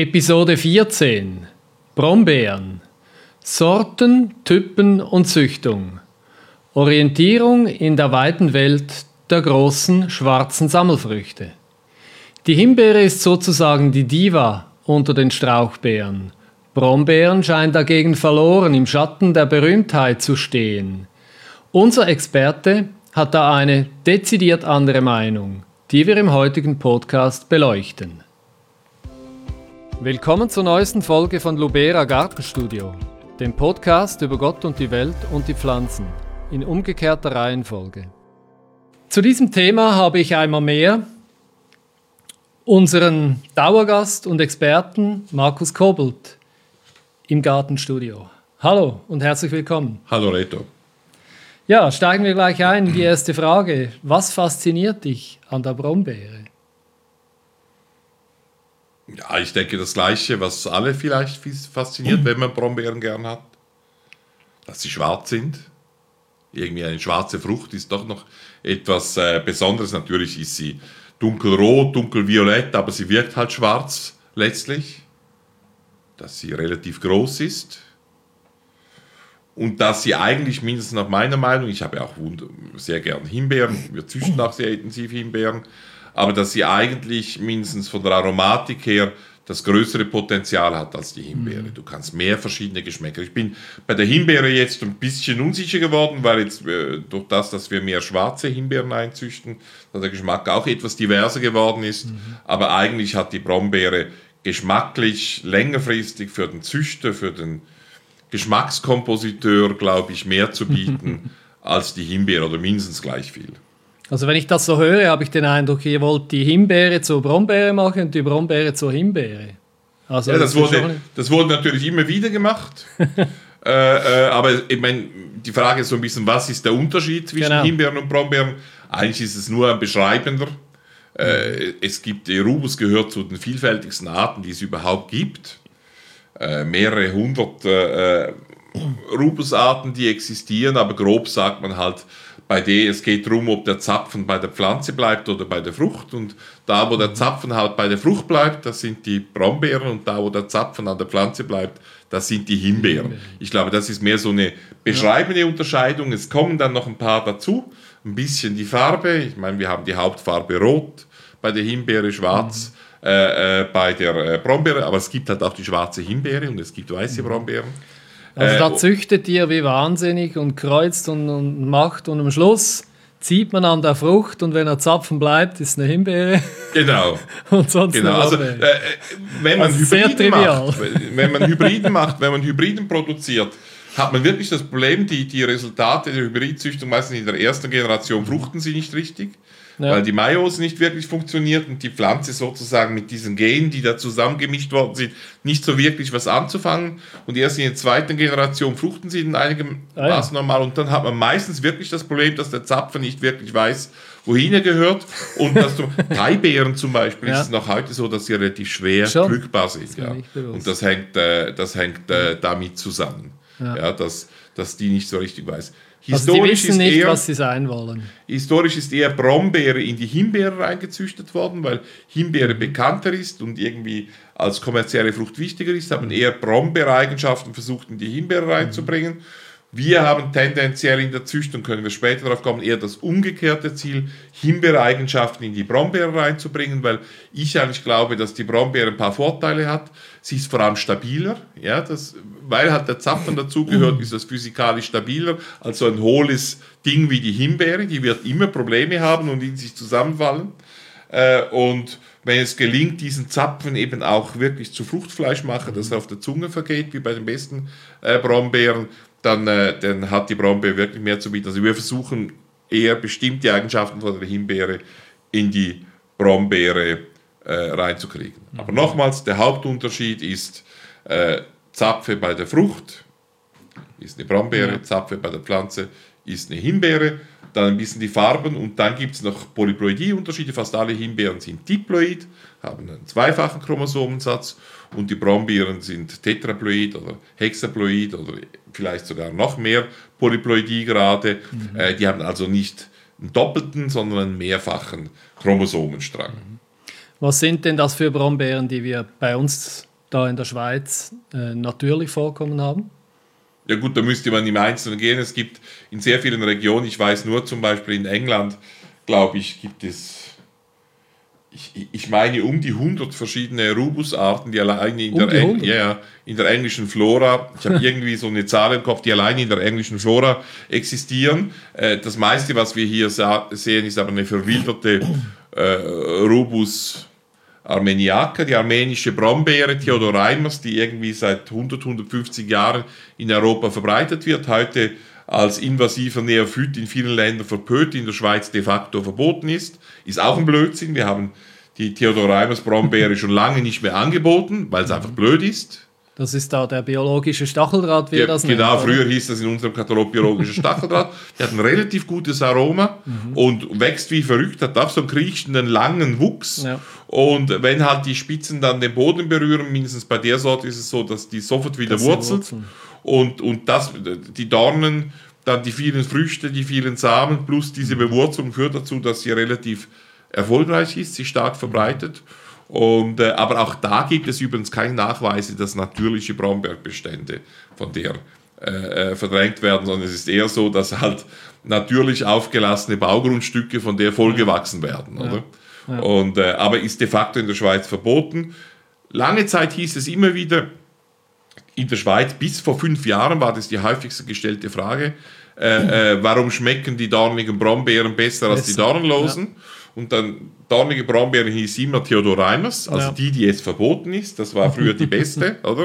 Episode 14 Brombeeren. Sorten, Typen und Züchtung. Orientierung in der weiten Welt der großen schwarzen Sammelfrüchte. Die Himbeere ist sozusagen die Diva unter den Strauchbeeren. Brombeeren scheinen dagegen verloren im Schatten der Berühmtheit zu stehen. Unser Experte hat da eine dezidiert andere Meinung, die wir im heutigen Podcast beleuchten. Willkommen zur neuesten Folge von Lubera Gartenstudio, dem Podcast über Gott und die Welt und die Pflanzen, in umgekehrter Reihenfolge. Zu diesem Thema habe ich einmal mehr unseren Dauergast und Experten Markus Kobelt im Gartenstudio. Hallo und herzlich willkommen. Hallo Reto. Ja, steigen wir gleich ein in die erste Frage. Was fasziniert dich an der Brombeere? Ja, ich denke das Gleiche, was alle vielleicht fasziniert, wenn man Brombeeren gern hat. Dass sie schwarz sind. Irgendwie eine schwarze Frucht ist doch noch etwas Besonderes. Natürlich ist sie dunkelrot, dunkelviolett, aber sie wirkt halt schwarz letztlich. Dass sie relativ groß ist. Und dass sie eigentlich mindestens nach meiner Meinung, ich habe ja auch sehr gern Himbeeren, wir züchten auch sehr intensiv Himbeeren, aber dass sie eigentlich mindestens von der Aromatik her das größere Potenzial hat als die Himbeere. Du kannst mehr verschiedene Geschmäcker. Ich bin bei der Himbeere jetzt ein bisschen unsicher geworden, weil jetzt durch das, dass wir mehr schwarze Himbeeren einzüchten, dass der Geschmack auch etwas diverser geworden ist. Aber eigentlich hat die Brombeere geschmacklich längerfristig für den Züchter, für den Geschmackskompositeur, glaube ich, mehr zu bieten als die Himbeere oder mindestens gleich viel. Also wenn ich das so höre, habe ich den Eindruck, ihr wollt die Himbeere zur Brombeere machen und die Brombeere zur Himbeere. Also ja, das wurde natürlich immer wieder gemacht. Aber ich meine, die Frage ist so ein bisschen, was ist der Unterschied zwischen Himbeeren und Brombeeren? Eigentlich ist es nur ein beschreibender. Es gibt, die Rubus gehört zu den vielfältigsten Arten, die es überhaupt gibt. Mehrere hundert Rubusarten, die existieren, aber grob sagt man halt, es geht darum, ob der Zapfen bei der Pflanze bleibt oder bei der Frucht. Und da, wo der Zapfen halt bei der Frucht bleibt, das sind die Brombeeren. Und da, wo der Zapfen an der Pflanze bleibt, das sind die Himbeeren. Ich glaube, das ist mehr so eine beschreibende Unterscheidung. Es kommen dann noch ein paar dazu. Ein bisschen die Farbe. Ich meine, wir haben die Hauptfarbe rot bei der Himbeere, schwarz bei der Brombeere. Aber es gibt halt auch die schwarze Himbeere und es gibt weiße Brombeeren. Also da züchtet ihr wie wahnsinnig und kreuzt und macht und am Schluss zieht man an der Frucht und wenn der Zapfen bleibt, ist eine Himbeere. Genau. Und sonst genau. Also, wenn man Hybriden macht, wenn man Hybriden produziert, hat man wirklich das Problem, die Resultate der Hybridzüchtung meistens in der ersten Generation fruchten sie nicht richtig. Ja. Weil die Meiose nicht wirklich funktioniert und die Pflanze sozusagen mit diesen Genen, die da zusammengemischt worden sind, nicht so wirklich was anzufangen. Und erst in der zweiten Generation fruchten sie in einigermaßen normal. Und dann hat man meistens wirklich das Problem, dass der Zapfen nicht wirklich weiß, wohin er gehört. Und dass Thai-Beeren zum Beispiel ist es noch heute so, dass sie relativ schwer pflückbar sind. Ja. Und das hängt damit zusammen, dass die nicht so richtig weiß. Also die wissen nicht, was sie sein wollen. Historisch ist eher Brombeere in die Himbeere reingezüchtet worden, weil Himbeere bekannter ist und irgendwie als kommerzielle Frucht wichtiger ist, haben eher Brombeereigenschaften versucht, in die Himbeere reinzubringen. Wir haben tendenziell in der Züchtung, können wir später darauf kommen, eher das umgekehrte Ziel, Himbeereigenschaften in die Brombeere reinzubringen, weil ich eigentlich glaube, dass die Brombeere ein paar Vorteile hat. Sie ist vor allem stabiler, weil halt der Zapfen dazugehört, ist das physikalisch stabiler als so ein hohles Ding wie die Himbeere. Die wird immer Probleme haben und in sich zusammenfallen. Und wenn es gelingt, diesen Zapfen eben auch wirklich zu Fruchtfleisch machen, das auf der Zunge vergeht, wie bei den besten Brombeeren, dann hat die Brombeere wirklich mehr zu bieten. Also wir versuchen eher bestimmte Eigenschaften von der Himbeere in die Brombeere reinzukriegen. Aber nochmals, der Hauptunterschied ist Zapfe bei der Frucht ist eine Brombeere, Zapfe bei der Pflanze ist eine Himbeere, dann ein bisschen die Farben und dann gibt es noch Polyploidie-Unterschiede. Fast alle Himbeeren sind diploid, haben einen zweifachen Chromosomensatz und die Brombeeren sind tetraploid oder hexaploid oder vielleicht sogar noch mehr Polyploidie-Grade. Die haben also nicht einen doppelten, sondern einen mehrfachen Chromosomenstrang. Was sind denn das für Brombeeren, die wir bei uns da in der Schweiz natürlich vorkommen haben? Ja gut, da müsste man im Einzelnen gehen. Es gibt in sehr vielen Regionen, ich weiß nur zum Beispiel in England, glaube ich, gibt es, ich meine, um die 100 verschiedene Rubusarten, die alleine in der englischen Flora, ich habe irgendwie so eine Zahl im Kopf, die alleine in der englischen Flora existieren. Das meiste, was wir hier sehen, ist aber eine verwilderte Rubus Armeniaca, die armenische Brombeere, Theodoreimers, die irgendwie seit 150 Jahren in Europa verbreitet wird, heute als invasiver Neophyt in vielen Ländern verpönt, in der Schweiz de facto verboten ist auch ein Blödsinn. Wir haben die Theodoreimers Brombeere schon lange nicht mehr angeboten, weil es einfach blöd ist. Das ist da der biologische Stacheldraht, wie wir das nennen. Genau, früher hieß das in unserem Katalog biologischer Stacheldraht. Der hat ein relativ gutes Aroma und wächst wie verrückt, hat auch so einen kriechenden, langen Wuchs. Ja. Und wenn halt die Spitzen dann den Boden berühren, mindestens bei der Sorte ist es so, dass die sofort wieder wurzelt. Und die Dornen, dann die vielen Früchte, die vielen Samen plus diese Bewurzelung führt dazu, dass sie relativ erfolgreich ist, sich stark verbreitet. Aber auch da gibt es übrigens keine Nachweise, dass natürliche Brombeerbestände von der verdrängt werden, sondern es ist eher so, dass halt natürlich aufgelassene Baugrundstücke von der vollgewachsen werden. Oder? Ja. Aber ist de facto in der Schweiz verboten. Lange Zeit hieß es immer wieder, in der Schweiz, bis vor 5 Jahren war das die häufigste gestellte Frage, warum schmecken die dornigen Brombeeren besser als die dornlosen? Ja. Und dann dornige Brombeeren hieß immer Theodoreimers, also die jetzt verboten ist. Das war früher die beste, oder?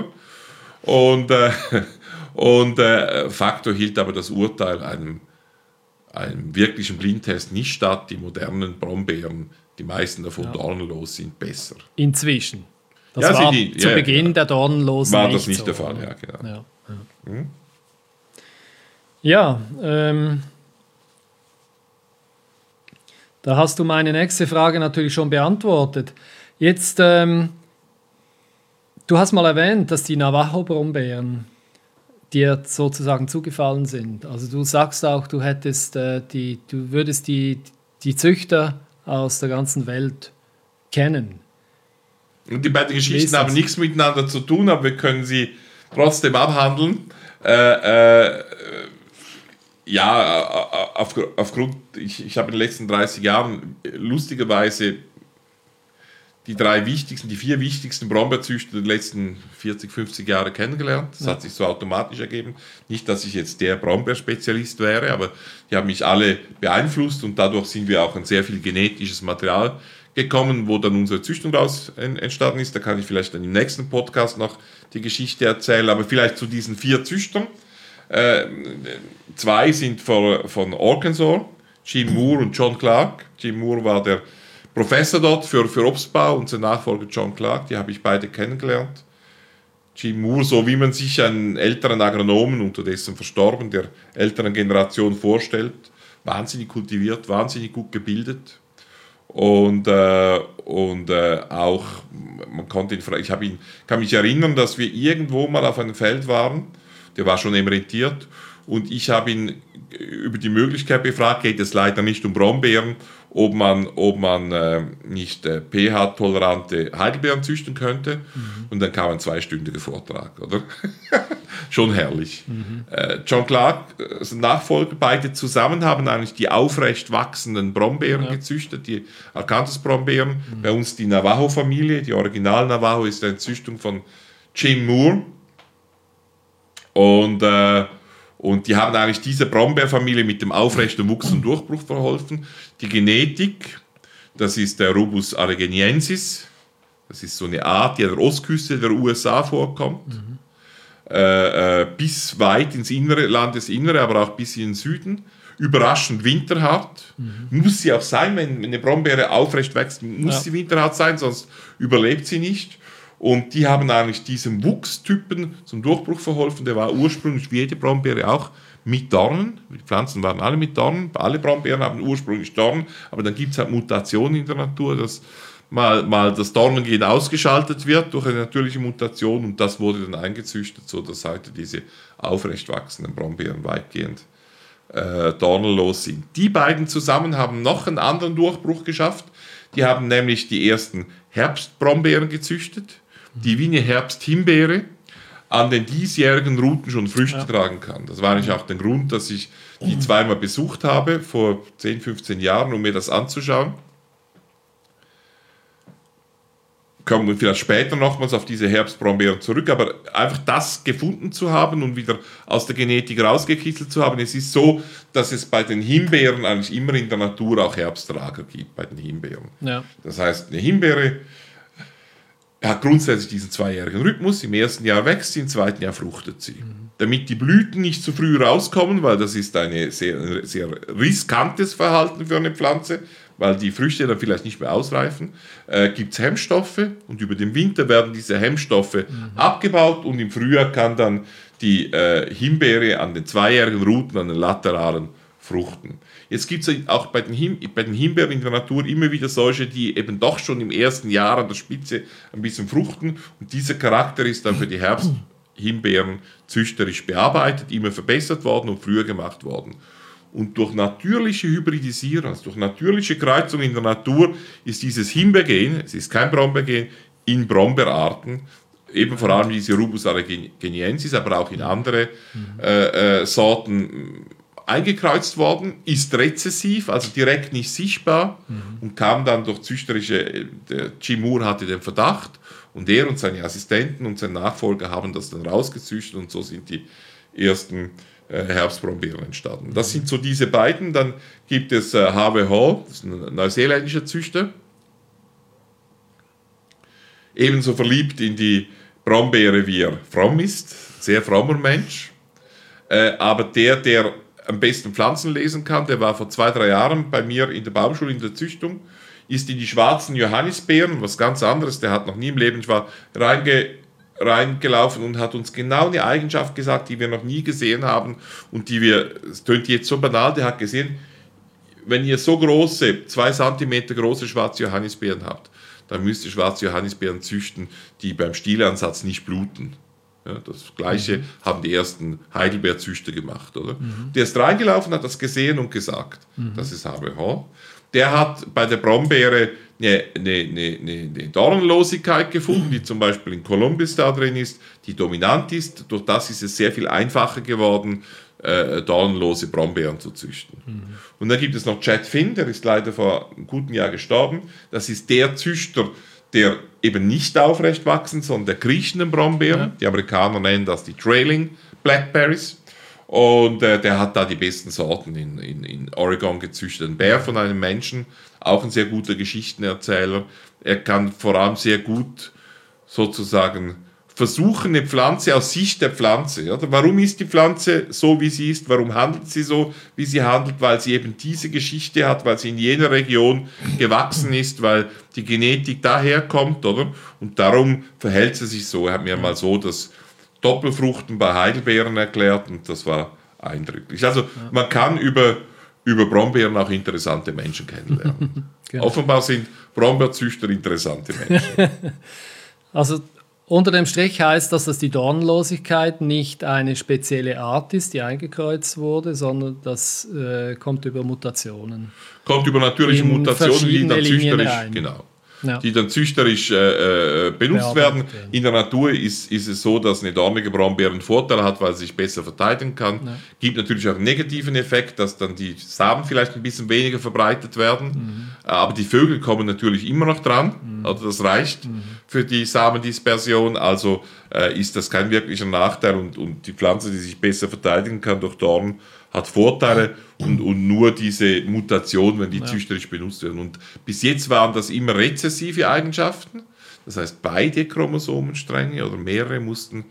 Und facto hielt aber das Urteil einem wirklichen Blindtest nicht statt. Die modernen Brombeeren, die meisten davon dornenlos, sind besser. Inzwischen. Das war zu Beginn der dornenlosen war das nicht so, der Fall, ja, genau. Da hast du meine nächste Frage natürlich schon beantwortet. Jetzt, du hast mal erwähnt, dass die Navajo-Brombeeren dir sozusagen zugefallen sind. Also du sagst auch, du würdest die Züchter aus der ganzen Welt kennen. Und die beiden Geschichten haben nichts miteinander zu tun, aber wir können sie trotzdem abhandeln. Aufgrund, ich habe in den letzten 30 Jahren lustigerweise die 4 wichtigsten Brombeerzüchter der letzten 40, 50 Jahre kennengelernt. Das hat sich so automatisch ergeben. Nicht, dass ich jetzt der Brombeerspezialist wäre, aber die haben mich alle beeinflusst und dadurch sind wir auch an sehr viel genetisches Material gekommen, wo dann unsere Züchtung daraus entstanden ist. Da kann ich vielleicht dann im nächsten Podcast noch die Geschichte erzählen, aber vielleicht zu diesen 4 Züchtern. 2 sind von Arkansas, Jim Moore und John Clark. Jim Moore war der Professor dort für Obstbau und sein Nachfolger John Clark, die habe ich beide kennengelernt. Jim Moore, so wie man sich einen älteren Agronomen, unterdessen verstorben, der älteren Generation vorstellt, wahnsinnig kultiviert, wahnsinnig gut gebildet und auch, man konnte ihn fragen, kann mich erinnern, dass wir irgendwo mal auf einem Feld waren, der war schon emeritiert und ich habe ihn über die Möglichkeit befragt, geht es leider nicht um Brombeeren, ob man nicht pH-tolerante Heidelbeeren züchten könnte. Und dann kam ein 2-stündiger Vortrag, oder? Schon herrlich. John Clark, Nachfolger, beide zusammen haben eigentlich die aufrecht wachsenden Brombeeren gezüchtet, die Arkansas-Brombeeren. Bei uns die Navajo-Familie, die Original Navajo ist eine Züchtung von Jim Moore. Und die haben eigentlich dieser Brombeerfamilie mit dem aufrechten Wuchs und Durchbruch verholfen. Die Genetik, das ist der Rubus aregeniensis, das ist so eine Art, die an der Ostküste der USA vorkommt, bis weit ins Landesinnere, aber auch bis in den Süden. Überraschend winterhart. Muss sie auch sein, wenn eine Brombeere aufrecht wächst, muss sie winterhart sein, sonst überlebt sie nicht. Und die haben eigentlich diesem Wuchstypen zum Durchbruch verholfen. Der war ursprünglich wie jede Brombeere auch mit Dornen. Die Pflanzen waren alle mit Dornen. Alle Brombeeren haben ursprünglich Dornen. Aber dann gibt es halt Mutationen in der Natur, dass mal das Dornengen ausgeschaltet wird durch eine natürliche Mutation. Und das wurde dann eingezüchtet, sodass heute diese aufrecht wachsenden Brombeeren weitgehend dornenlos sind. Die beiden zusammen haben noch einen anderen Durchbruch geschafft. Die haben nämlich die ersten Herbstbrombeeren gezüchtet. die wie eine Herbsthimbeere an den diesjährigen Routen schon Früchte tragen kann. Das war eigentlich auch der Grund, dass ich die zweimal besucht habe, vor 10, 15 Jahren, um mir das anzuschauen. Kommen wir vielleicht später nochmals auf diese Herbstbrombeeren zurück, aber einfach das gefunden zu haben und wieder aus der Genetik rausgekitzelt zu haben. Es ist so, dass es bei den Himbeeren eigentlich immer in der Natur auch Herbsttrager gibt, bei den Himbeeren. Ja. Das heißt, eine Himbeere hat grundsätzlich diesen 2-jährigen Rhythmus. Im ersten Jahr wächst sie, im zweiten Jahr fruchtet sie. Damit die Blüten nicht zu früh rauskommen, weil das ist ein sehr, sehr riskantes Verhalten für eine Pflanze, weil die Früchte dann vielleicht nicht mehr ausreifen, gibt es Hemmstoffe und über den Winter werden diese Hemmstoffe abgebaut und im Frühjahr kann dann die Himbeere an den 2-jährigen Ruten, an den lateralen fruchten. Jetzt gibt es auch bei den Himbeeren in der Natur immer wieder solche, die eben doch schon im ersten Jahr an der Spitze ein bisschen fruchten und dieser Charakter ist dann für die Herbsthimbeeren züchterisch bearbeitet, immer verbessert worden und früher gemacht worden. Und durch natürliche Hybridisierung, also durch natürliche Kreuzung in der Natur, ist dieses Himbeergen, es ist kein Brombeergen, in Brombeerarten, eben vor allem diese Rubus argeniensis, aber auch in andere Sorten eingekreuzt worden, ist rezessiv, also direkt nicht sichtbar und kam dann durch züchterische, der Jim Moore hatte den Verdacht und er und seine Assistenten und sein Nachfolger haben das dann rausgezüchtet und so sind die ersten Herbstbrombeeren entstanden. Das sind so diese beiden. Dann gibt es Harvey Hall, das ist ein neuseeländischer Züchter, ebenso verliebt in die Brombeere wie er fromm ist, sehr frommer Mensch, aber der am besten Pflanzen lesen kann, der war vor 2-3 Jahren bei mir in der Baumschule in der Züchtung, ist in die schwarzen Johannisbeeren, was ganz anderes, der hat noch nie im Leben, ich war reingelaufen und hat uns genau eine Eigenschaft gesagt, die wir noch nie gesehen haben und die es tönt jetzt so banal, der hat gesehen, wenn ihr so große, 2 cm große schwarze Johannisbeeren habt, dann müsst ihr schwarze Johannisbeeren züchten, die beim Stielansatz nicht bluten. Ja, das Gleiche haben die ersten Heidelbeerzüchter gemacht. Oder? Der ist reingelaufen, hat das gesehen und gesagt, das ist Harvey Hall. Der hat bei der Brombeere eine Dornenlosigkeit gefunden, die zum Beispiel in Columbus da drin ist, die dominant ist. Durch das ist es sehr viel einfacher geworden, dornenlose Brombeeren zu züchten. Und dann gibt es noch Chad Finn, der ist leider vor einem guten Jahr gestorben. Das ist der Züchter, der eben nicht aufrecht wachsen, sondern der kriechenden Brombeeren. Ja. Die Amerikaner nennen das die Trailing Blackberries. Und der hat da die besten Sorten in Oregon gezüchtet. Ein Bär von einem Menschen, auch ein sehr guter Geschichtenerzähler. Er kann vor allem sehr gut sozusagen versuchen, eine Pflanze aus Sicht der Pflanze. Oder? Warum ist die Pflanze so, wie sie ist? Warum handelt sie so, wie sie handelt? Weil sie eben diese Geschichte hat, weil sie in jener Region gewachsen ist, weil die Genetik daherkommt, oder? Und darum verhält sie sich so. Er hat mir mal so das Doppelfruchten bei Heidelbeeren erklärt und das war eindrücklich. Also man kann über Brombeeren auch interessante Menschen kennenlernen. Genau. Offenbar sind Brombeerzüchter interessante Menschen. Also unter dem Strich heißt das, dass die Dornenlosigkeit nicht eine spezielle Art ist, die eingekreuzt wurde, sondern das kommt über Mutationen. Kommt über natürliche Mutationen, die dann züchterisch, genau. Ja. Die dann züchterisch benutzt werden. In der Natur ist es so, dass eine dornige Brombeere einen Vorteil hat, weil sie sich besser verteidigen kann. Ja. Gibt natürlich auch einen negativen Effekt, dass dann die Samen vielleicht ein bisschen weniger verbreitet werden. Aber die Vögel kommen natürlich immer noch dran. Also das reicht für die Samendispersion. Also ist das kein wirklicher Nachteil. Und die Pflanze, die sich besser verteidigen kann durch Dornen, hat Vorteile und nur diese Mutation, wenn die züchterisch benutzt werden. Und bis jetzt waren das immer rezessive Eigenschaften. Das heißt, beide Chromosomenstränge oder mehrere mussten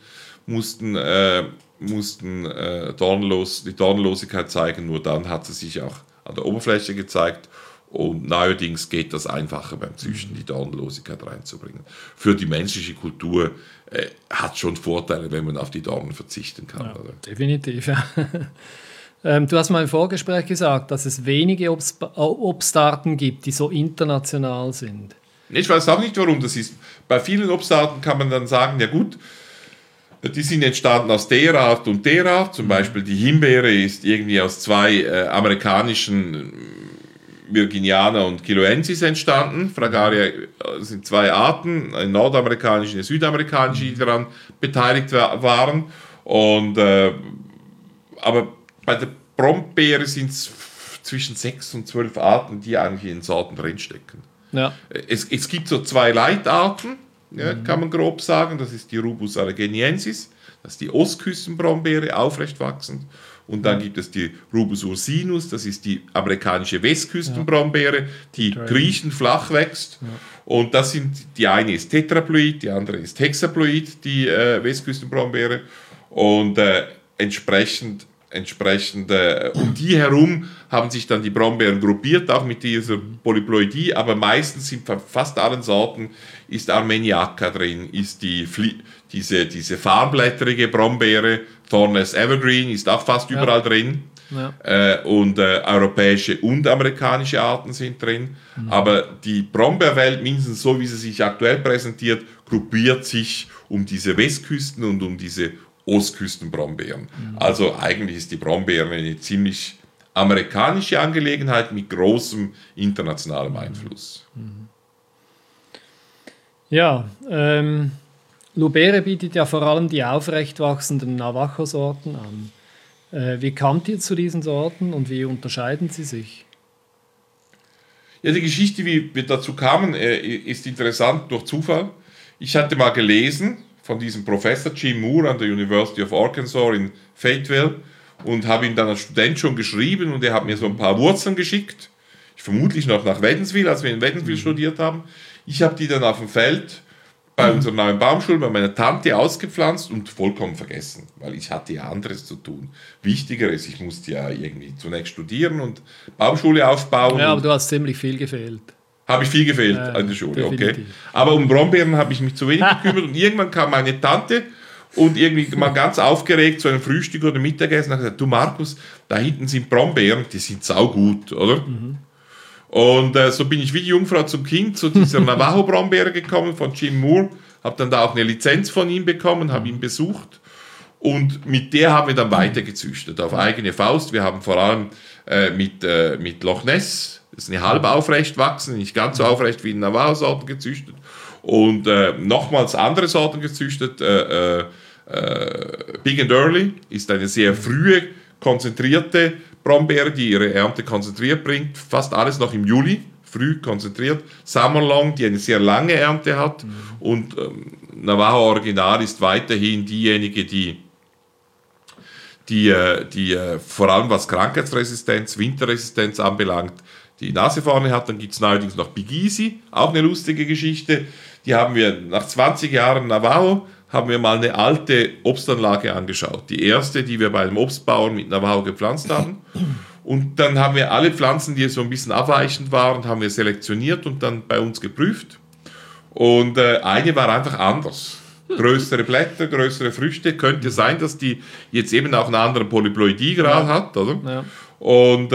die Dornenlosigkeit zeigen. Nur dann hat sie sich auch an der Oberfläche gezeigt. Und neuerdings geht das einfacher beim Züchten, die Dornenlosigkeit reinzubringen. Für die menschliche Kultur hat schon Vorteile, wenn man auf die Dornen verzichten kann. Ja, definitiv, ja. Du hast mal im Vorgespräch gesagt, dass es wenige Obstarten gibt, die so international sind. Ich weiß auch nicht, warum das ist. Bei vielen Obstarten kann man dann sagen, ja gut, die sind entstanden aus der Art und der Art. Zum Beispiel die Himbeere ist irgendwie aus 2 amerikanischen Virginiana und Kiloensis entstanden. Fragaria sind 2 Arten, eine nordamerikanische und eine südamerikanische, die daran beteiligt waren. Und, aber bei der Brombeere sind es zwischen 6 und 12 Arten, die eigentlich in den Sorten drinstecken. Ja. Es gibt so 2 Leitarten, ja, kann man grob sagen. Das ist die Rubus allegheniensis, das ist die Ostküstenbrombeere, aufrecht wachsend. Und dann gibt es die Rubus ursinus, das ist die amerikanische Westküstenbrombeere, die Griechen flach wächst. Ja. Und das sind, die eine ist tetraploid, die andere ist hexaploid, die Westküstenbrombeere. Und entsprechend um die herum haben sich dann die Brombeeren gruppiert, auch mit dieser Polyploidie, aber meistens sind bei fast allen Sorten ist Armeniaca drin, ist diese farnblätterige Brombeere, Thornless Evergreen ist auch fast überall drin. Ja. Und europäische und amerikanische Arten sind drin. Aber die Brombeerwelt, mindestens so wie sie sich aktuell präsentiert, gruppiert sich um diese Westküsten und um diese Ostküstenbrombeeren. Also eigentlich ist die Brombeere eine ziemlich amerikanische Angelegenheit mit großem internationalem Einfluss. Ja, Lubere bietet ja vor allem die aufrecht wachsenden Navajo-Sorten an. Wie kamt ihr zu diesen Sorten und wie unterscheiden sie sich? Ja, die Geschichte, wie wir dazu kamen, ist interessant durch Zufall. Ich hatte mal gelesen von diesem Professor Jim Moore an der University of Arkansas in Fayetteville und habe ihm dann als Student schon geschrieben und er hat mir so ein paar Wurzeln geschickt. Vermutlich noch nach Wädenswil, als wir in Wädenswil studiert haben. Ich habe die dann auf dem Feld bei unserer neuen Baumschule bei meiner Tante ausgepflanzt und vollkommen vergessen, weil ich hatte ja anderes zu tun. Wichtigeres, ich musste ja irgendwie zunächst studieren und Baumschule aufbauen. Ja, aber du hast ziemlich viel gefehlt. Habe ich viel gefehlt an der Schule, definitiv. Okay. Aber um Brombeeren habe ich mich zu wenig gekümmert und irgendwann kam meine Tante und irgendwie mal ganz aufgeregt zu einem Frühstück oder Mittagessen und hat gesagt, du Markus, da hinten sind Brombeeren, die sind saugut, oder? Und so bin ich wie die Jungfrau zum Kind zu dieser Navajo-Brombeere gekommen von Jim Moore, habe dann da auch eine Lizenz von ihm bekommen, habe ihn besucht und mit der haben wir dann weiter gezüchtet, auf eigene Faust. Wir haben vor allem mit Loch Ness, das ist eine halb aufrecht wachsende, nicht ganz so aufrecht wie in Navajo-Sorten gezüchtet und nochmals andere Sorten gezüchtet. Big and Early ist eine sehr frühe, konzentrierte Brombeere, die ihre Ernte konzentriert bringt, fast alles noch im Juli, früh konzentriert. Summerlong, die eine sehr lange Ernte hat und Navajo Original ist weiterhin diejenige, die vor allem was Krankheitsresistenz, Winterresistenz anbelangt, die Nase vorne hat. Dann gibt es neuerdings noch Big Easy, auch eine lustige Geschichte. Die haben wir nach 20 Jahren Navajo, haben wir mal eine alte Obstanlage angeschaut. Die erste, die wir bei einem Obstbauern mit Navajo gepflanzt haben. Und dann haben wir alle Pflanzen, die so ein bisschen abweichend waren, haben wir selektioniert und dann bei uns geprüft. Und eine war einfach anders. Größere Blätter, größere Früchte. Könnte sein, dass die jetzt eben auch einen anderen Polyploidiegrad hat, oder? Ja. Und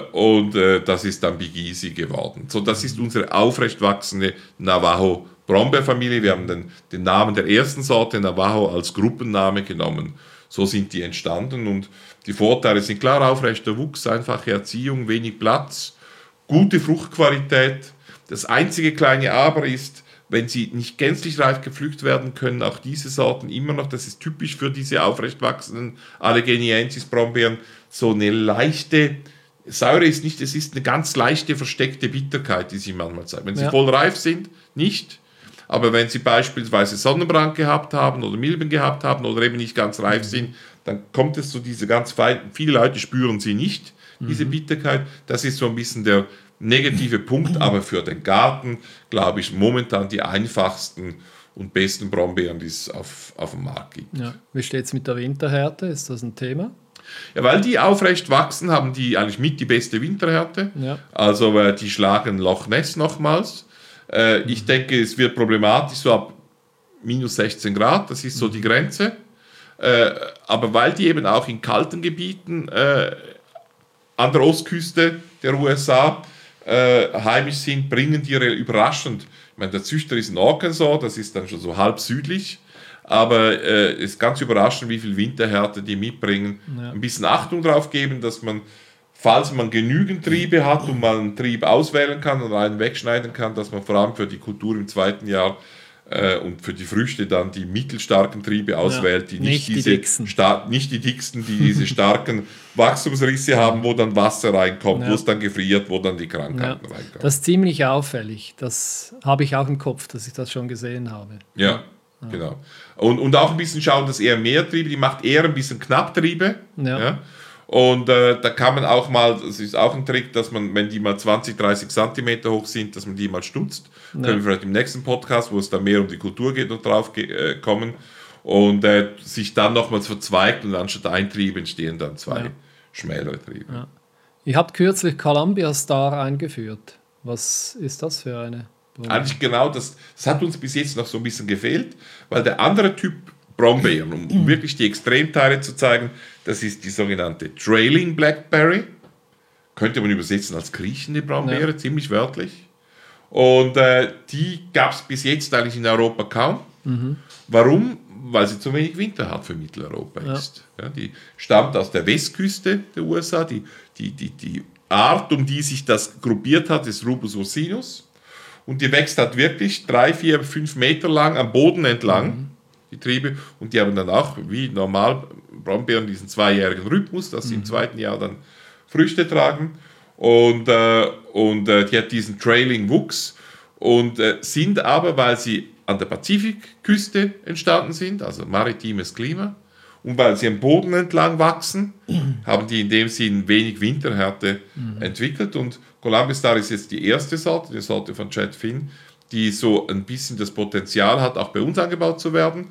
das ist dann Big Easy geworden. So, das ist unsere aufrecht wachsende Navajo-Brombeerfamilie. Wir haben den Namen der ersten Sorte Navajo als Gruppenname genommen. So sind die entstanden und die Vorteile sind klar: aufrechter Wuchs, einfache Erziehung, wenig Platz, gute Fruchtqualität. Das einzige kleine Aber ist, wenn sie nicht gänzlich reif gepflückt werden können, auch diese Sorten immer noch, das ist typisch für diese aufrecht wachsenden Allegheniensis-Brombeeren, so eine leichte, Säure ist nicht, es ist eine ganz leichte versteckte Bitterkeit, die sie manchmal zeigen. Wenn sie voll reif sind, nicht. Aber wenn sie beispielsweise Sonnenbrand gehabt haben oder Milben gehabt haben oder eben nicht ganz reif sind, dann kommt es zu diese ganz feinen, viele Leute spüren sie nicht, diese Bitterkeit. Das ist so ein bisschen der negative Punkt, aber für den Garten, glaube ich, momentan die einfachsten und besten Brombeeren, die es auf dem Markt gibt. Ja. Wie steht es mit der Winterhärte? Ist das ein Thema? Ja, weil die aufrecht wachsen, haben die eigentlich mit die beste Winterhärte. Ja. Also die schlagen Loch Ness nochmals. Ich denke, es wird problematisch so ab minus 16 Grad, das ist so die Grenze. Aber weil die eben auch in kalten Gebieten an der Ostküste der USA heimisch sind, bringen die überraschend. Ich meine, der Züchter ist in Arkansas, das ist dann schon so halb südlich, aber es ist ganz überraschend, wie viel Winterhärte die mitbringen. Ja. Ein bisschen Achtung drauf geben, dass man falls man genügend Triebe hat und man einen Trieb auswählen kann und einen wegschneiden kann, dass man vor allem für die Kultur im zweiten Jahr und für die Früchte dann die mittelstarken Triebe auswählt, die nicht die dicksten, die diese starken Wachstumsrisse haben, wo dann Wasser reinkommt, wo es dann gefriert, wo dann die Krankheiten reinkommen. Das ist ziemlich auffällig. Das habe ich auch im Kopf, dass ich das schon gesehen habe. Ja. Genau. Und auch ein bisschen schauen, dass eher mehr Triebe, die macht eher ein bisschen Knapptriebe. Ja. Und da kann man auch mal, das ist auch ein Trick, dass man, wenn die mal 20, 30 Zentimeter hoch sind, dass man die mal stutzt. Ja. Können wir vielleicht im nächsten Podcast, wo es dann mehr um die Kultur geht, noch drauf kommen. Und sich dann nochmals verzweigt und anstatt ein Trieb entstehen dann zwei schmälere Triebe. Ja. Ihr habt kürzlich Columbia Star eingeführt. Was ist das für eine? Eigentlich genau, das hat uns bis jetzt noch so ein bisschen gefehlt, weil der andere Typ Brombeeren, um wirklich die Extremteile zu zeigen, das ist die sogenannte Trailing Blackberry. Könnte man übersetzen als kriechende Brombeere, ziemlich wörtlich. Und die gab es bis jetzt eigentlich in Europa kaum. Warum? Weil sie zu wenig Winter hat für Mitteleuropa ist. Ja, die stammt aus der Westküste der USA. Die Art, um die sich das gruppiert hat, ist Rubus ursinus. Und die wächst halt wirklich 3, 4, 5 Meter lang am Boden entlang, die Triebe. Und die haben dann auch, wie normal Brombeeren, diesen 2-jährigen Rhythmus, dass sie im zweiten Jahr dann Früchte tragen. Und die hat diesen Trailing-Wuchs und sind aber, weil sie an der Pazifikküste entstanden sind, also maritimes Klima, und weil sie am Boden entlang wachsen, haben die in dem Sinn wenig Winterhärte entwickelt. Und Columbia Star ist jetzt die erste Sorte, die Sorte von Chad Finn, die so ein bisschen das Potenzial hat, auch bei uns angebaut zu werden.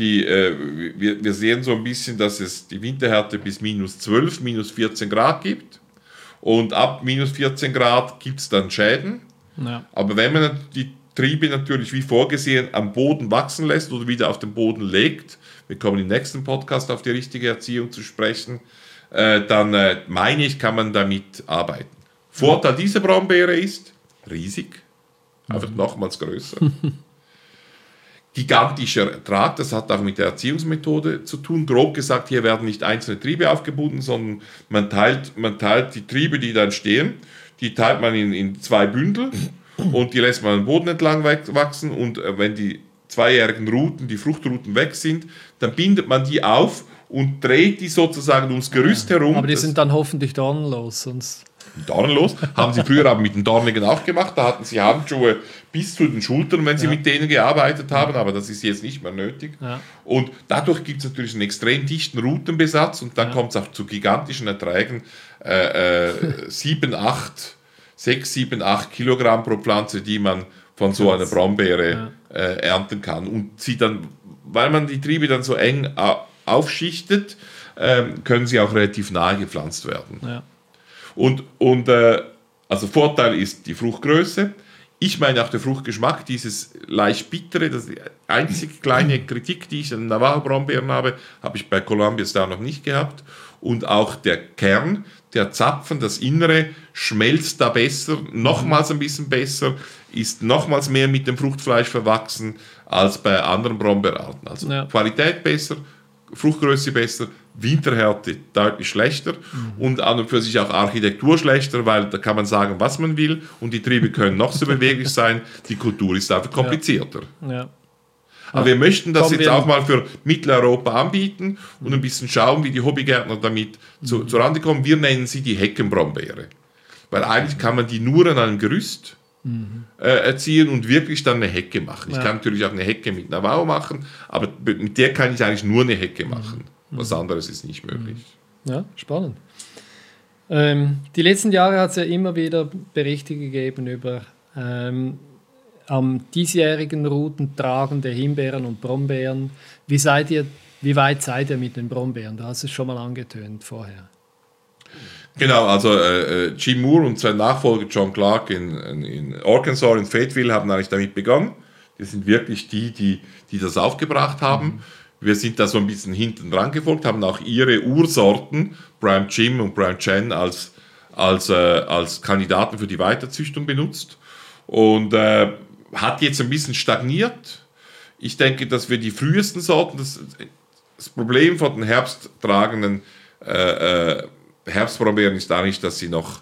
Wir sehen so ein bisschen, dass es die Winterhärte bis -12, -14 Grad gibt. Und ab -14 Grad gibt es dann Schäden. Ja. Aber wenn man die Triebe natürlich wie vorgesehen am Boden wachsen lässt oder wieder auf den Boden legt, wir kommen im nächsten Podcast auf die richtige Erziehung zu sprechen, dann meine ich, kann man damit arbeiten. Vorteil dieser Brombeere ist riesig, einfach nochmals größer. Gigantischer Ertrag, das hat auch mit der Erziehungsmethode zu tun. Grob gesagt, hier werden nicht einzelne Triebe aufgebunden, sondern man teilt die Triebe, die dann stehen, die teilt man in 2 Bündel und die lässt man am Boden entlang wachsen und wenn die 2-jährigen Ruten, die Fruchtruten weg sind, dann bindet man die auf und dreht die sozusagen ums Gerüst herum. Aber die sind dann hoffentlich dornenlos, sonst... Dornenlos, haben sie früher aber mit den Dornigen auch gemacht, da hatten sie Handschuhe bis zu den Schultern, wenn sie mit denen gearbeitet haben, aber das ist jetzt nicht mehr nötig. Ja. Und dadurch gibt es natürlich einen extrem dichten Rutenbesatz und dann kommt es auch zu gigantischen Erträgen, 6, 7, 8 Kilogramm pro Pflanze, die man von so einer Brombeere ernten kann. Und sie dann, weil man die Triebe dann so eng aufschichtet, können sie auch relativ nahe gepflanzt werden. Ja. Also Vorteil ist die Fruchtgröße. Ich meine auch der Fruchtgeschmack, dieses leicht bittere, das ist die einzige kleine Kritik, die ich an Navajo-Brombeeren habe ich bei Columbia Star noch nicht gehabt. Und auch der Kern, der Zapfen, das Innere schmelzt da besser, nochmals ein bisschen besser, ist nochmals mehr mit dem Fruchtfleisch verwachsen als bei anderen Brombeerarten. Also Qualität besser, Fruchtgröße besser, Winterhärte deutlich schlechter und an und für sich auch Architektur schlechter, weil da kann man sagen, was man will und die Triebe können noch so beweglich sein, die Kultur ist einfach komplizierter. Ja. Aber wir möchten das jetzt auch mal für Mitteleuropa anbieten und ein bisschen schauen, wie die Hobbygärtner damit zurande kommen. Wir nennen sie die Heckenbrombeere, weil eigentlich kann man die nur an einem Gerüst erziehen und wirklich dann eine Hecke machen. Ich kann natürlich auch eine Hecke mit Navajo machen, aber mit der kann ich eigentlich nur eine Hecke machen. Was anderes ist nicht möglich. Ja, spannend. Die letzten Jahre hat es ja immer wieder Berichte gegeben über am diesjährigen Rutentragen der Himbeeren und Brombeeren. Wie weit seid ihr mit den Brombeeren? Du hast es schon mal angetönt vorher. Genau, also Jim Moore und sein Nachfolger John Clark in Arkansas, in Fayetteville, haben eigentlich damit begonnen. Die sind wirklich die das aufgebracht haben. Wir sind da so ein bisschen hinten dran gefolgt, haben auch ihre Ursorten, Bram Jim und Bram Chen, als Kandidaten für die Weiterzüchtung benutzt. Und hat jetzt ein bisschen stagniert. Ich denke, dass wir die frühesten Sorten, das Problem von den herbsttragenden Herbstbrombeeren ist eigentlich, dass sie noch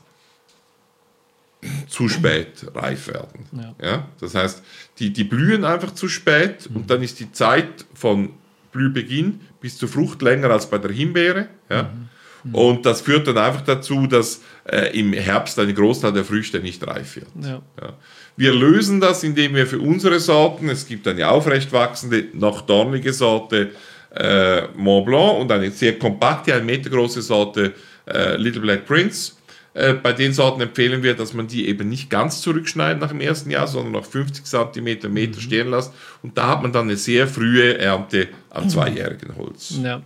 zu spät reif werden. Ja. Ja? Das heißt, die blühen einfach zu spät und dann ist die Zeit von Blühbeginn bis zur Frucht länger als bei der Himbeere. Ja? Und das führt dann einfach dazu, dass im Herbst ein Großteil der Früchte nicht reif wird. Ja. Ja. Wir lösen das, indem wir für unsere Sorten, es gibt eine aufrecht wachsende, noch dornige Sorte Mont Blanc und eine sehr kompakte, 1 Meter große Sorte Little Black Prince. Bei den Sorten empfehlen wir, dass man die eben nicht ganz zurückschneidet nach dem ersten Jahr, sondern noch 50 cm Meter stehen lässt. Und da hat man dann eine sehr frühe Ernte am 2-jährigen Holz. Ja.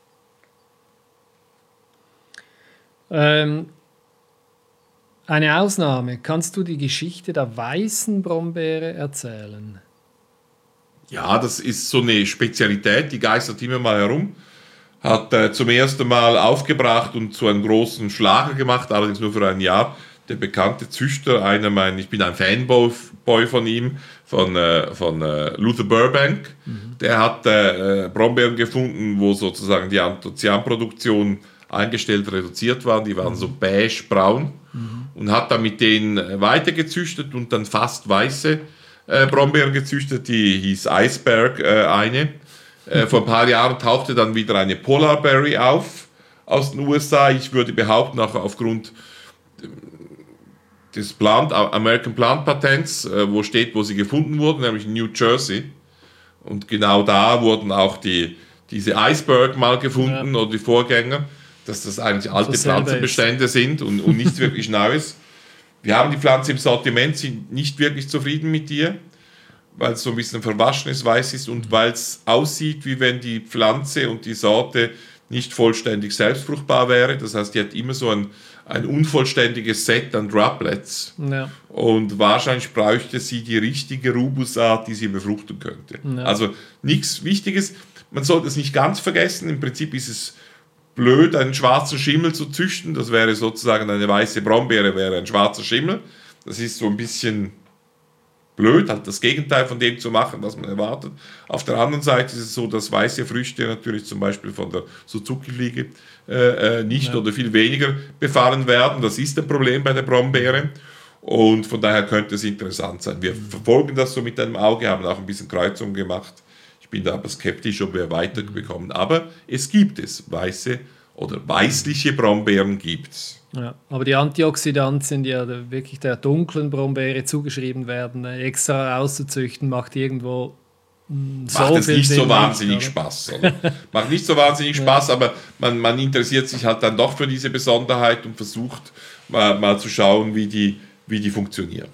Eine Ausnahme. Kannst du die Geschichte der weißen Brombeere erzählen? Ja, das ist so eine Spezialität, die geistert immer mal herum. Hat zum ersten Mal aufgebracht und zu einem großen Schlager gemacht, allerdings nur für ein Jahr. Der bekannte Züchter, ich bin ein Fanboy von ihm, von Luther Burbank. Der hat Brombeeren gefunden, wo sozusagen die Anthocyane-Produktion eingestellt, reduziert waren. Die waren so beige-braun und hat dann mit denen weitergezüchtet und dann fast weiße Brombeeren gezüchtet. Die hieß Iceberg eine. Vor ein paar Jahren tauchte dann wieder eine Polarberry auf aus den USA. Ich würde behaupten, auch aufgrund des American Plant Patents, wo steht, wo sie gefunden wurden, nämlich in New Jersey. Und genau da wurden auch diese Iceberg mal gefunden oder die Vorgänger, dass das eigentlich alte Pflanzenbestände sind und nichts wirklich Neues. Wir haben die Pflanze im Sortiment, sind nicht wirklich zufrieden mit ihr, weil es so ein bisschen verwaschen ist, weiß ist und weil es aussieht, wie wenn die Pflanze und die Sorte nicht vollständig selbstfruchtbar wäre. Das heißt, die hat immer so ein unvollständiges Set an Droplets. Ja. Und wahrscheinlich bräuchte sie die richtige Rubusart, die sie befruchten könnte. Ja. Also nichts Wichtiges. Man sollte es nicht ganz vergessen. Im Prinzip ist es blöd, einen schwarzen Schimmel zu züchten. Das wäre sozusagen eine weiße Brombeere, wäre ein schwarzer Schimmel. Das ist so ein bisschen blöd, halt das Gegenteil von dem zu machen, was man erwartet. Auf der anderen Seite ist es so, dass weiße Früchte natürlich zum Beispiel von der Suzuki-Fliege nicht oder viel weniger befallen werden. Das ist ein Problem bei der Brombeere und von daher könnte es interessant sein. Wir verfolgen das so mit einem Auge, haben auch ein bisschen Kreuzungen gemacht. Ich bin da aber skeptisch, ob wir weiterbekommen. Aber es gibt es. Weiße oder weißliche Brombeeren gibt es. Ja, aber die Antioxidantien, die ja wirklich der dunklen Brombeere zugeschrieben werden, extra auszuzüchten, macht irgendwo macht es nicht so wahnsinnig Spaß. Macht nicht so wahnsinnig Spaß, aber man interessiert sich halt dann doch für diese Besonderheit und versucht mal zu schauen, wie die funktioniert.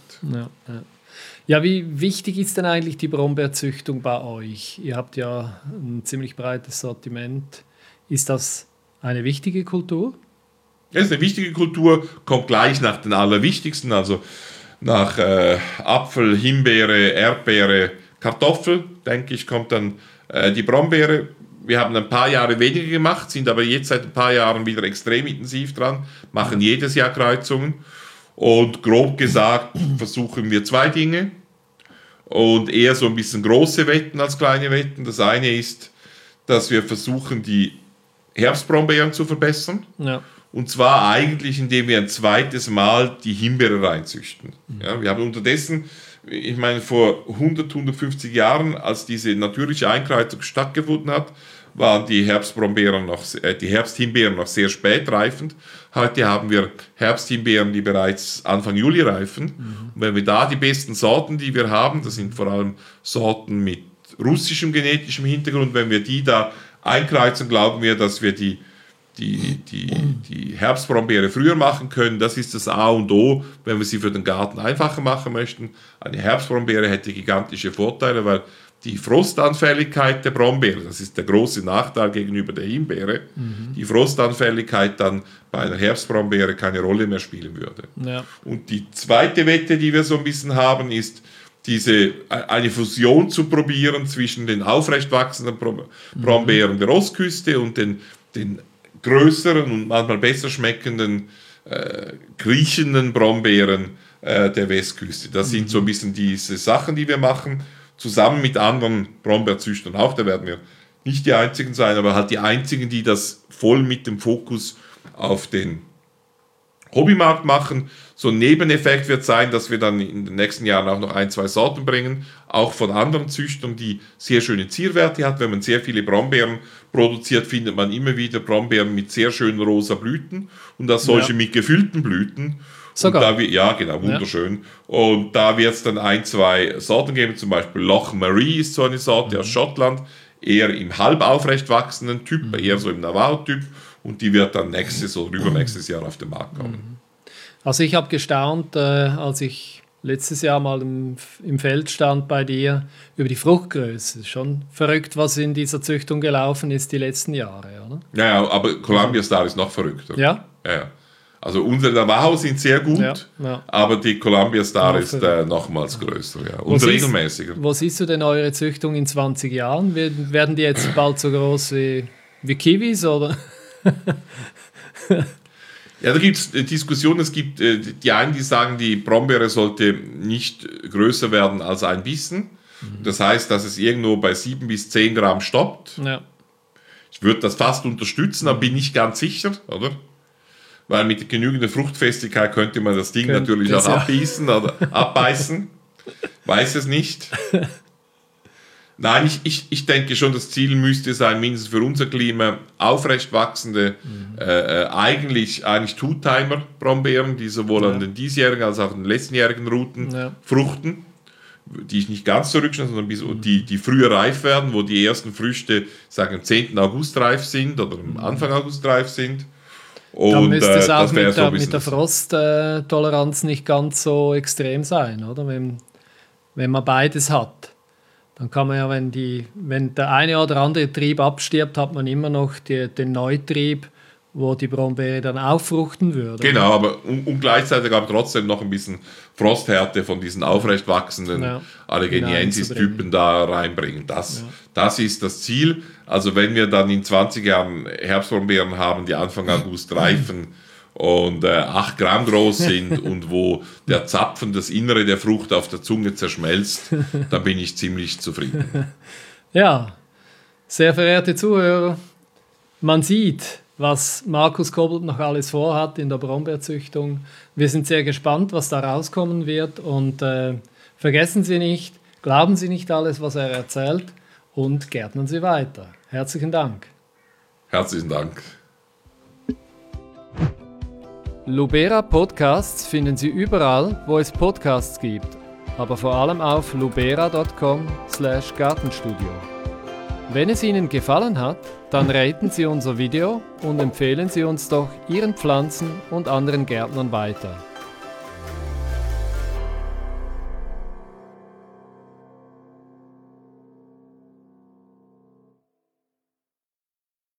Ja, wie wichtig ist denn eigentlich die Brombeerzüchtung bei euch? Ihr habt ja ein ziemlich breites Sortiment. Ist das eine wichtige Kultur? Das ist eine wichtige Kultur, kommt gleich nach den allerwichtigsten, also nach Apfel, Himbeere, Erdbeere, Kartoffel, denke ich, kommt dann die Brombeere. Wir haben ein paar Jahre weniger gemacht, sind aber jetzt seit ein paar Jahren wieder extrem intensiv dran, machen jedes Jahr Kreuzungen und grob gesagt versuchen wir 2 Dinge und eher so ein bisschen große Wetten als kleine Wetten. Das eine ist, dass wir versuchen, die Herbstbrombeeren zu verbessern. Ja. Und zwar eigentlich, indem wir ein zweites Mal die Himbeere reinzüchten. Ja, wir haben unterdessen, ich meine, vor 150 Jahren, als diese natürliche Einkreuzung stattgefunden hat, waren die Herbsthimbeeren noch sehr spät reifend. Heute haben wir Herbsthimbeeren, die bereits Anfang Juli reifen. Und wenn wir da die besten Sorten, die wir haben, das sind vor allem Sorten mit russischem genetischem Hintergrund, wenn wir die da einkreuzen, glauben wir, dass wir die Herbstbrombeere früher machen können. Das ist das A und O, wenn wir sie für den Garten einfacher machen möchten. Eine Herbstbrombeere hätte gigantische Vorteile, weil die Frostanfälligkeit der Brombeere, das ist der große Nachteil gegenüber der Himbeere, die Frostanfälligkeit dann bei einer Herbstbrombeere keine Rolle mehr spielen würde. Ja. Und die zweite Wette, die wir so ein bisschen haben, ist, eine Fusion zu probieren zwischen den aufrecht wachsenden Brombeeren der Ostküste und den größeren und manchmal besser schmeckenden, kriechenden Brombeeren der Westküste. Das sind so ein bisschen diese Sachen, die wir machen, zusammen mit anderen Brombeerzüchtern auch. Da werden wir nicht die einzigen sein, aber halt die einzigen, die das voll mit dem Fokus auf den Hobbymarkt machen. So ein Nebeneffekt wird sein, dass wir dann in den nächsten Jahren auch noch 1-2 Sorten bringen, auch von anderen Züchtern, die sehr schöne Zierwerte hat. Wenn man sehr viele Brombeeren produziert, findet man immer wieder Brombeeren mit sehr schönen rosa Blüten und auch solche mit gefüllten Blüten. Sogar. Ja, genau, wunderschön. Ja. Und da wird es dann 1-2 Sorten geben, zum Beispiel Loch Marie ist so eine Sorte aus Schottland, eher im halb aufrecht wachsenden Typ, eher so im Navarro-Typ, und die wird dann nächstes oder übernächstes Jahr auf den Markt kommen. Also ich habe gestaunt, als ich letztes Jahr mal im Feld stand bei dir, über die Fruchtgröße. Schon verrückt, was in dieser Züchtung gelaufen ist die letzten Jahre, oder? Ja, aber Columbia Star ist noch verrückter. Ja? Ja. Also unsere Navajo sind sehr gut, ja. aber die Columbia Star ist nochmals größer, ja. Und regelmäßiger. Wo siehst du denn eure Züchtung in 20 Jahren? Werden die jetzt bald so groß wie Kiwis, oder? Ja, da gibt es Diskussionen. Es gibt die einen, die sagen, die Brombeere sollte nicht größer werden als ein Bissen. Das heißt, dass es irgendwo bei 7 bis 10 Gramm stoppt. Ja. Ich würde das fast unterstützen, aber bin nicht ganz sicher, oder? Weil mit genügender Fruchtfestigkeit könnte man das Ding natürlich auch abbeißen oder abbeißen. Weiß es nicht. Nein, ich denke schon, das Ziel müsste sein, mindestens für unser Klima, aufrecht wachsende, eigentlich Two-Timer-Brombeeren, die sowohl an den diesjährigen als auch an den letztenjährigen Routen fruchten, die ich nicht ganz zurückschneide, sondern die früher reif werden, wo die ersten Früchte, sagen am 10. August reif sind oder am Anfang August reif sind. Und dann müsste es auch mit der Frosttoleranz nicht ganz so extrem sein, oder? Wenn man beides hat. Dann kann man ja, wenn der eine oder andere Trieb abstirbt, hat man immer noch den Neutrieb, wo die Brombeere dann auffruchten würde. Genau, aber und gleichzeitig aber trotzdem noch ein bisschen Frosthärte von diesen aufrecht wachsenden Allegheniensis-Typen da reinbringen. Das ist das Ziel. Also wenn wir dann in 20 Jahren Herbstbrombeeren haben, die Anfang August reifen und 8 Gramm groß sind und wo der Zapfen, das Innere der Frucht auf der Zunge zerschmelzt, dann bin ich ziemlich zufrieden. Ja, sehr verehrte Zuhörer, man sieht, was Markus Kobelt noch alles vorhat in der Brombeerzüchtung. Wir sind sehr gespannt, was da rauskommen wird, und vergessen Sie nicht, glauben Sie nicht alles, was er erzählt, und gärtnern Sie weiter. Herzlichen Dank. Herzlichen Dank. Lubera Podcasts finden Sie überall, wo es Podcasts gibt, aber vor allem auf lubera.com/gartenstudio. Wenn es Ihnen gefallen hat, dann raten Sie unser Video und empfehlen Sie uns doch Ihren Pflanzen und anderen Gärtnern weiter.